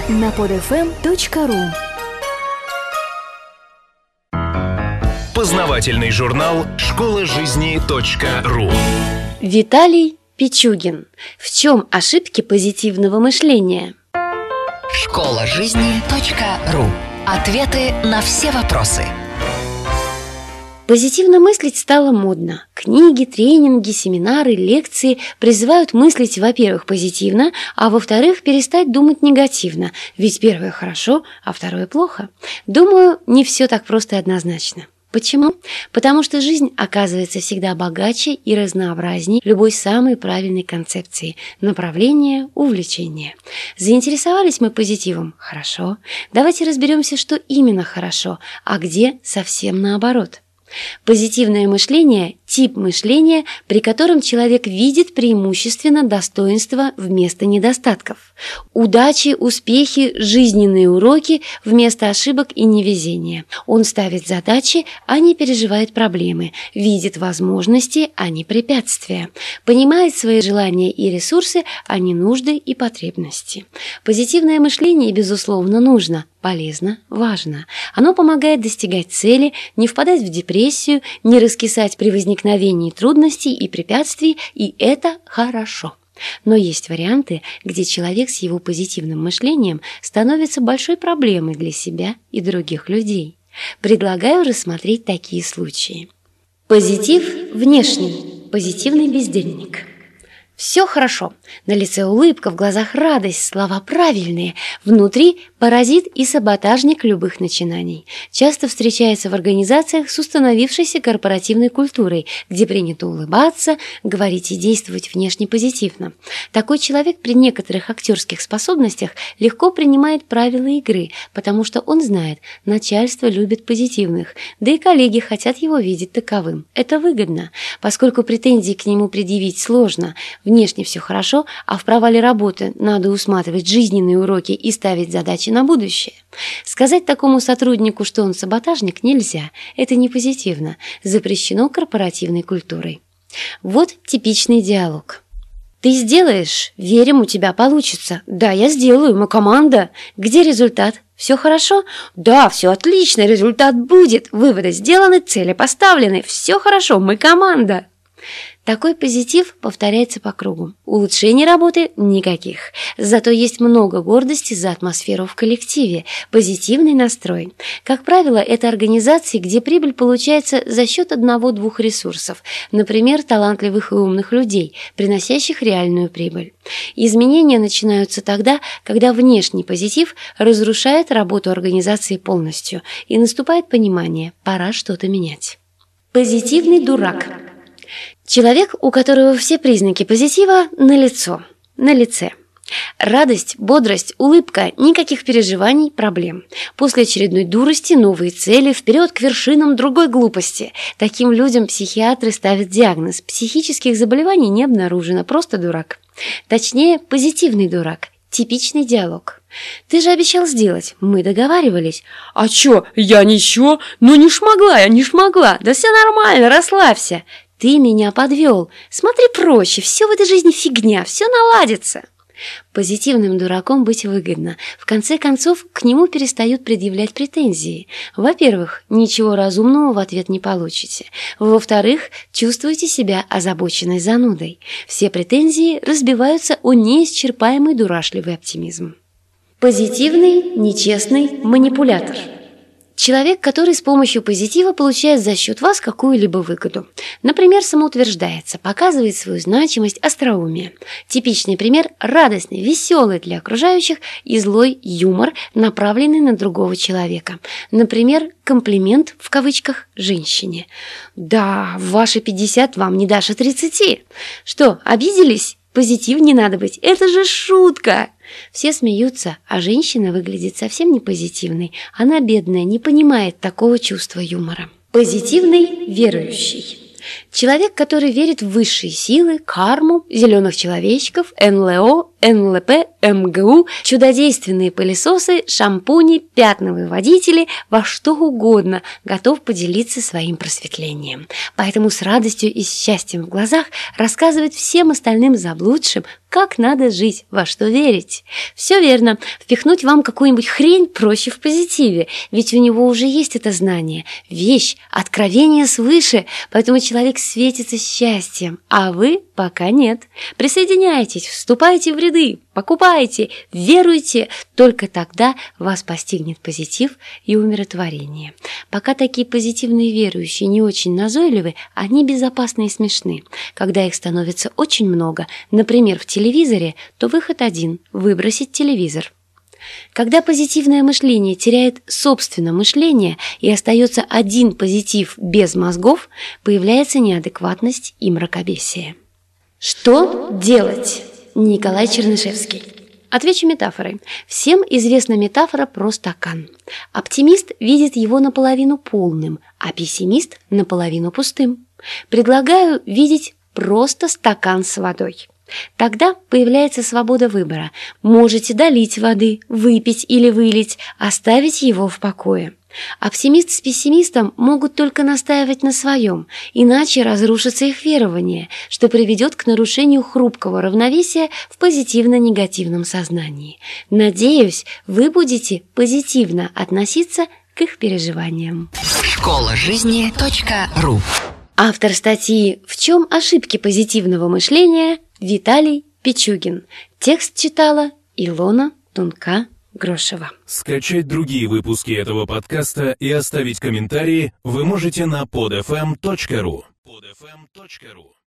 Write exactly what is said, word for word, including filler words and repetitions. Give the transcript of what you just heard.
на под эф эм точка ру. Познавательный журнал школа жизни точка ру. Виталий Пичугин. В чем ошибки позитивного мышления? школа жизни точка ру. Ответы на все вопросы. Позитивно мыслить стало модно. Книги, тренинги, семинары, лекции призывают мыслить, во-первых, позитивно, а во-вторых, перестать думать негативно. Ведь первое хорошо, а второе плохо. Думаю, не все так просто и однозначно. Почему? Потому что жизнь оказывается всегда богаче и разнообразней любой самой правильной концепции, направления, увлечения. Заинтересовались мы позитивом? Хорошо. Давайте разберемся, что именно хорошо, а где совсем наоборот. Позитивное мышление – тип мышления, при котором человек видит преимущественно достоинства вместо недостатков, удачи, успехи, жизненные уроки вместо ошибок и невезения. Он ставит задачи, а не переживает проблемы, видит возможности, а не препятствия, понимает свои желания и ресурсы, а не нужды и потребности. Позитивное мышление, безусловно, нужно, полезно, важно. Оно помогает достигать цели, не впадать в депрессию, не раскисать при возникновении трудностей и препятствий, и это хорошо. Но есть варианты, где человек с его позитивным мышлением становится большой проблемой для себя и других людей. Предлагаю рассмотреть такие случаи. Позитив внешний, позитивный бездельник. Все хорошо. На лице улыбка, в глазах радость, слова правильные. Внутри паразит и саботажник любых начинаний. Часто встречается в организациях с установившейся корпоративной культурой, где принято улыбаться, говорить и действовать внешне позитивно. Такой человек при некоторых актерских способностях легко принимает правила игры, потому что он знает, начальство любит позитивных, да и коллеги хотят его видеть таковым. Это выгодно, поскольку претензии к нему предъявить сложно. Внешне все хорошо, а в провале работы надо усматривать жизненные уроки и ставить задачи на будущее. Сказать такому сотруднику, что он саботажник, нельзя. Это не позитивно. Запрещено корпоративной культурой. Вот типичный диалог. «Ты сделаешь? Верим, у тебя получится». «Да, я сделаю, мы команда». «Где результат? Все хорошо?» «Да, все отлично, результат будет. Выводы сделаны, цели поставлены. Все хорошо, мы команда». Такой позитив повторяется по кругу. Улучшений работы никаких. Зато есть много гордости за атмосферу в коллективе, позитивный настрой. Как правило, это организации, где прибыль получается за счет одного-двух ресурсов, например, талантливых и умных людей, приносящих реальную прибыль. Изменения начинаются тогда, когда внешний позитив разрушает работу организации полностью, и наступает понимание – пора что-то менять. Позитивный дурак. Человек, у которого все признаки позитива налицо, на лице. Радость, бодрость, улыбка, никаких переживаний, проблем. После очередной дурости новые цели, вперед к вершинам другой глупости. Таким людям психиатры ставят диагноз. Психических заболеваний не обнаружено, просто дурак. Точнее, позитивный дурак. Типичный диалог. «Ты же обещал сделать, мы договаривались». «А чё, я ничего? Ну не шмогла я, не шмогла. Да все нормально, расслабься». «Ты меня подвел. Смотри проще, все в этой жизни фигня, все наладится». Позитивным дураком быть выгодно. В конце концов, к нему перестают предъявлять претензии. Во-первых, ничего разумного в ответ не получите. Во-вторых, чувствуете себя озабоченной занудой. Все претензии разбиваются о неисчерпаемый дурашливый оптимизм. Позитивный, нечестный манипулятор. Человек, который с помощью позитива получает за счет вас какую-либо выгоду. Например, самоутверждается, показывает свою значимость, остроумие. Типичный пример – радостный, веселый для окружающих и злой юмор, направленный на другого человека. Например, комплимент в кавычках женщине. «Да, в ваши пятьдесят вам не дашь и тридцати». Что, обиделись? Позитив не надо быть, это же шутка. Все смеются, а женщина выглядит совсем не позитивной. Она бедная, не понимает такого чувства юмора. Позитивный верующий. Человек, который верит в высшие силы, карму, зеленых человечков, эн эл о эн эл пэ, эм гэ у, чудодейственные пылесосы, шампуни, пятновыводители, во что угодно готов поделиться своим просветлением. Поэтому с радостью и счастьем в глазах рассказывает всем остальным заблудшим, как надо жить, во что верить. Все верно, впихнуть вам какую-нибудь хрень проще в позитиве, ведь у него уже есть это знание, вещь, откровение свыше, поэтому человек светится счастьем, а вы пока нет. Присоединяйтесь, вступайте в ряды, покупайте, веруйте, только тогда вас постигнет позитив и умиротворение. Пока такие позитивные верующие не очень назойливы, они безопасны и смешны. Когда их становится очень много, например, в телевизоре, то выход один – выбросить телевизор. Когда позитивное мышление теряет собственное мышление и остается один позитив без мозгов, появляется неадекватность и мракобесие. Что делать? Николай Чернышевский. Отвечу метафорой. Всем известна метафора про стакан. Оптимист видит его наполовину полным, а пессимист наполовину пустым. Предлагаю видеть просто стакан с водой. Тогда появляется свобода выбора. Можете долить воды, выпить или вылить, оставить его в покое. Оптимист с пессимистом могут только настаивать на своем, иначе разрушится их верование, что приведет к нарушению хрупкого равновесия в позитивно-негативном сознании. Надеюсь, вы будете позитивно относиться к их переживаниям. школа жизни точка ру. Автор статьи «В чем ошибки позитивного мышления» Виталий Пичугин. Текст читала Илона Тунка-Грошева. Скачать другие выпуски этого подкаста и оставить комментарии вы можете на под эф эм точка ру. под эф эм точка ру